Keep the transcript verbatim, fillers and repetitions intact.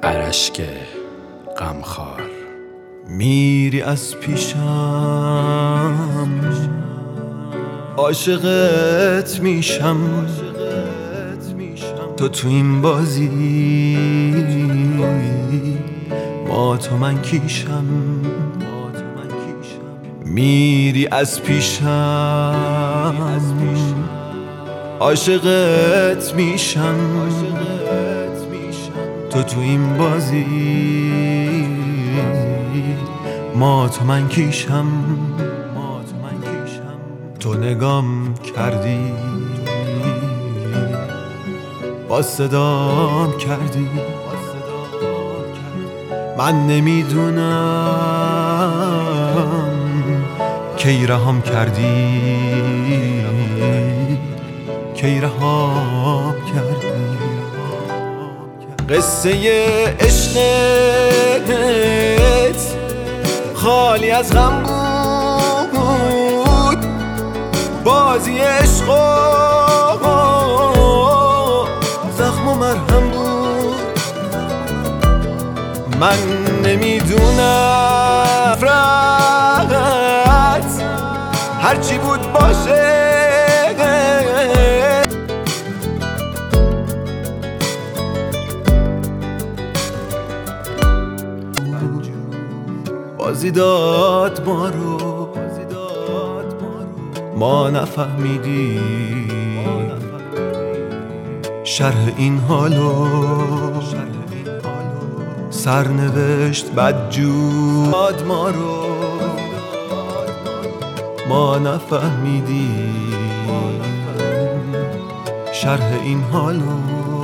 اشک غمخوار. میری از پیشم، عاشقت میشم، تو تو این بازی ما تو من کیشم. میری از پیشم، عاشقت میشم، تو تو این بازی ما تو من کیشم. تو نگام کردی، با صدام کردی، من نمیدونم کی رهام کردی، کی رهام کردی. قصه عشقت خالی از غم بود، بازی عشق و زخم و مرهم بود. من نمیدونم رفت هرچی بود باشه، بازی داد ما رو، ما نفهمیدیم شرح این حالو، سرنوشت بدجور داد ما رو، ما نفهمیدیم شرح این حالو.